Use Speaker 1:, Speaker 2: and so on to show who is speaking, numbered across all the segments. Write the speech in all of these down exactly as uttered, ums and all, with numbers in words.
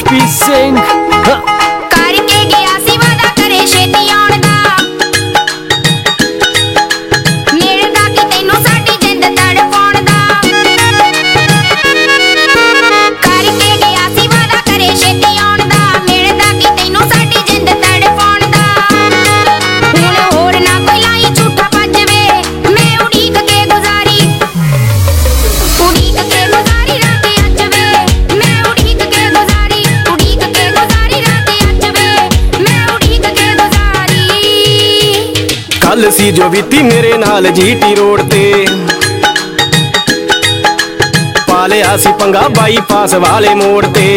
Speaker 1: HP Singh
Speaker 2: करके गया सी वादा करे छेती आउण दा मिलदा कि तैनू साडी जिंद तड़पाउण दा करके गया सी वादा करे छेती आउण दा मिलदा कि तैनू साडी जिंद तड़पाउण दा हुण होर ना कोई लाई झूठा भज वे मैं उड़ीक के गुजारी उड़ीक के गुजारी रात अज वे मैं उड़ीक के गुजारी उड़ीक के गुजारी रात अज वे मैं उड़ीक के गुजारी।
Speaker 1: कल सी जो बीती मेरे नाल जीटी रोड ते पा लिया सी पंगा बाईपास वाले मोड़ ते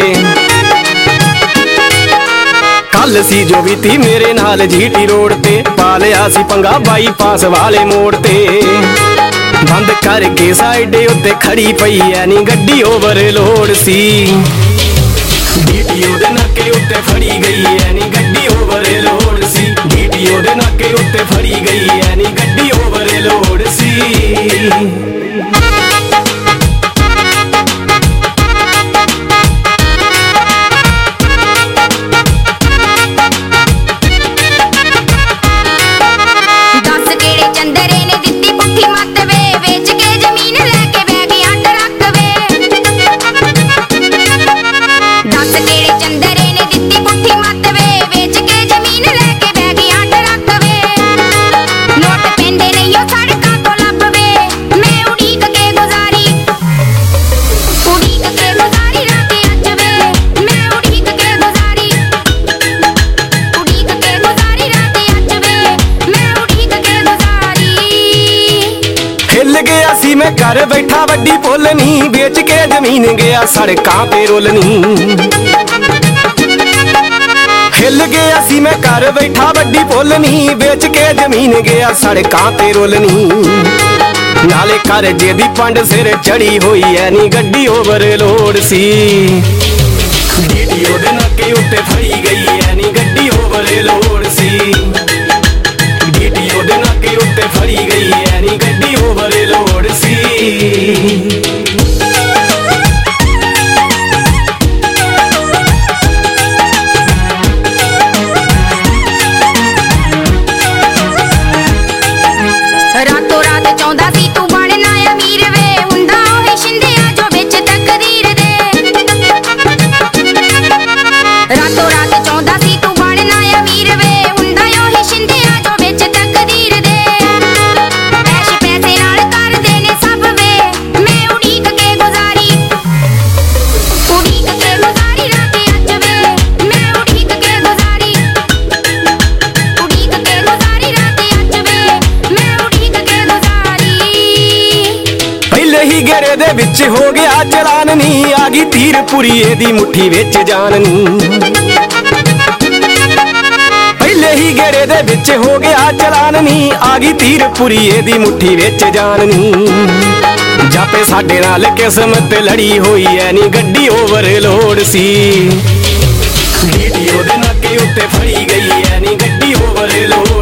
Speaker 1: कल सी जो बीती मेरे नाल जीटी रोड ते पा लिया सी पंगा बाईपास वाले मोड़ ते बंद करके साइडे उत्ते खड़ी पई ऐ नी गड्डी ओवरलोड सी डीटीओ दे नाके उत्ते फड़ी गई ऐ नी गड्डी ओवरलोड सी डीटीओ दे नाके उत्ते फड़ी गई ऐ नी गड्डी ओवरलोड सी।
Speaker 2: दस केड़े चंदरे ने दित्ती पुट्ठी मत वे वेच के जमीन लेके बह गया ट्रक वे दस केड़े चंदरे ने दित्ती पुट्ठी मत वे वेच के जमीन लेके बह गया ट्रक वे नोट पेंदे नहीं ओ सड़कां तो लब वे मैं उड़ीक के गुजारी उड़ीक के गुजारी रात अज वे मैं उड़ीक के गुजारी उड़ीक के गुजारी रात अज वे मैं उड़ीक के गुजारी।
Speaker 1: हिल गया सी मैं घर बैठा वड्डी पोलनी बेच के जमीन गया सड़कां ते रोलनी हिल गया सी मैं घर बैठा वड्डी पोलनी बेच के जमीन गया सड़कां ते रोलनी नाले करजे दी पंड सिर चढ़ी हुई ऐ नी गड्डी ओवरलोड सी डीटीओ दे नाके उत्ते फड़ी गई ऐ नी गड्डी ओवरलोड सी डीटीओ दे नाके उत्ते फड़ी गई ऐ नी गड्डी ओवरलोड सी।
Speaker 2: रातों रात चाहुंदा सी तू बनना अमीर वे हुंदा ओही शिंदिया जो बिच तकदीर दे रातों रात चाहुंदा सी तू बनना अमीर वे हुंदा ओही शिंदिया जो बिच तकदीर दे ऐश पैसे नाल कर देने सब वे मैं उड़ीक के गुजारी उड़ीक के गुजारी रात अज वे मैं उड़ीक के गुजारी उड़ीक के गुजारी रात अज वे मैं उड़ीक के गुजारी।
Speaker 1: पहले ही घेरे दे विच हो गया चलान नी आ गई तीर पुरीए दी मुट्ठी विच जान नी पहले ही घेरे दे विच हो गया चलान नी आ गई तीर पुरीए दी मुट्ठी विच जान नी जापे साडे नाल किस्मत लड़ी हुई ऐ नी गड्डी ओवरलोड सी डीटीओ दे नाके उत्ते फड़ी गई ऐ नी गड्डी ओवरलोड